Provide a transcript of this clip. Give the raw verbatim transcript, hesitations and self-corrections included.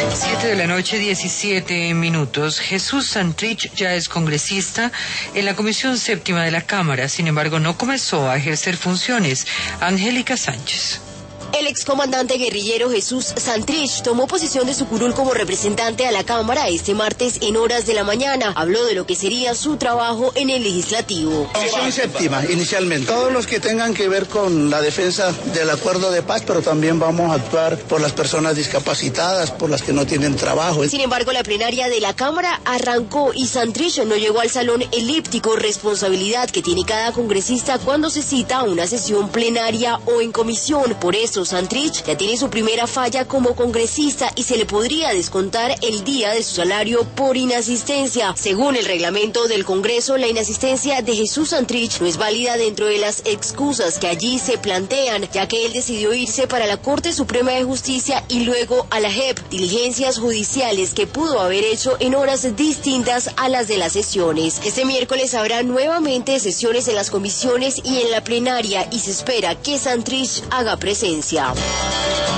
Siete de la noche, diecisiete minutos. Jesús Santrich ya es congresista en la Comisión Séptima de la Cámara, sin embargo no comenzó a ejercer funciones. Angélica Sánchez. El excomandante guerrillero Jesús Santrich tomó posesión de su curul como representante a la Cámara este martes en horas de la mañana. Habló de lo que sería su trabajo en el legislativo. Comisión séptima, inicialmente. Todos los que tengan que ver con la defensa del acuerdo de paz, pero también vamos a actuar por las personas discapacitadas, por las que no tienen trabajo. Sin embargo, la plenaria de la Cámara arrancó y Santrich no llegó al salón elíptico, responsabilidad que tiene cada congresista cuando se cita a una sesión plenaria o en comisión. Por eso, Santrich ya tiene su primera falla como congresista y se le podría descontar el día de su salario por inasistencia. Según el reglamento del Congreso, la inasistencia de Jesús Santrich no es válida dentro de las excusas que allí se plantean, ya que él decidió irse para la Corte Suprema de Justicia y luego a la J E P, diligencias judiciales que pudo haber hecho en horas distintas a las de las sesiones. Este miércoles habrá nuevamente sesiones en las comisiones y en la plenaria y se espera que Santrich haga presencia.